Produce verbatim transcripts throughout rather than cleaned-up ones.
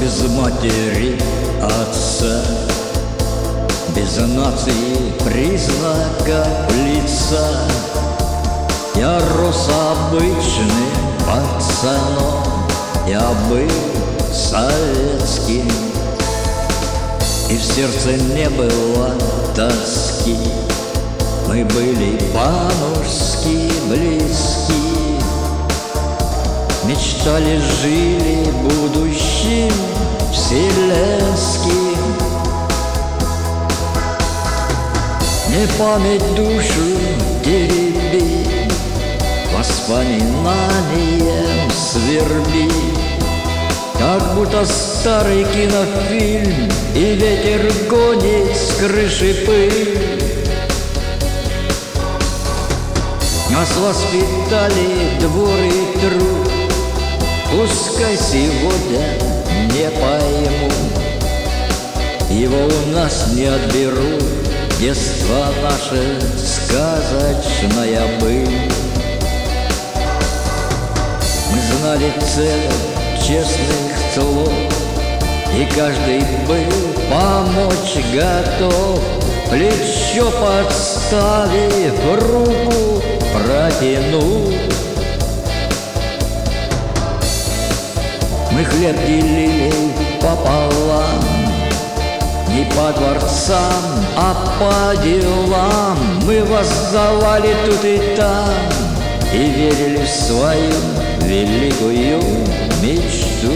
без матери, отца, без нации признака лица. Я рос обычным пацаном, я был советским, и в сердце не было тоски. Мы были по-мужски близки, мечтали, жили будущим вселенским. Не память душу тереби, воспоминанием сверби, как будто старый кинофильм, и ветер гонит с крыши пыль. Нас воспитали двор и труд, пускай сегодня не пойму, его у нас не отберут. Детство наше сказочная быль. Мы знали цель честных слов, и каждый был помочь готов. Плечо подставив, руку протянул. Мы хлеб делили пополам, не по дворцам, а по делам. Мы воздавали тут и там, и верили в свою великую мечту.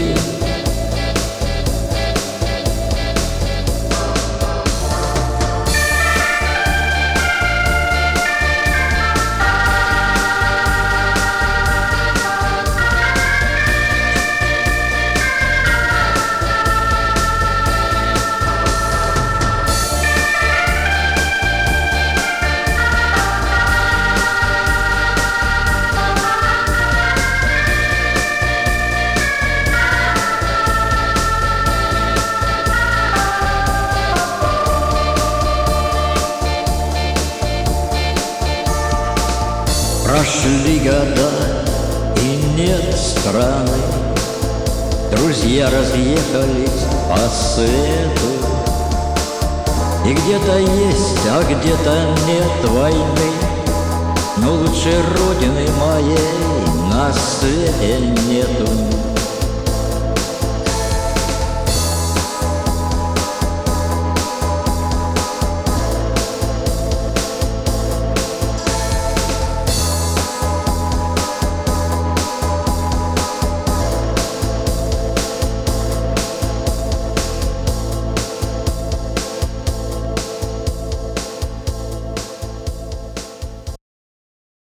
Прошли года, и нет страны, друзья разъехались по свету. И где-то есть, а где-то нет войны, но лучше родины моей на свете нету.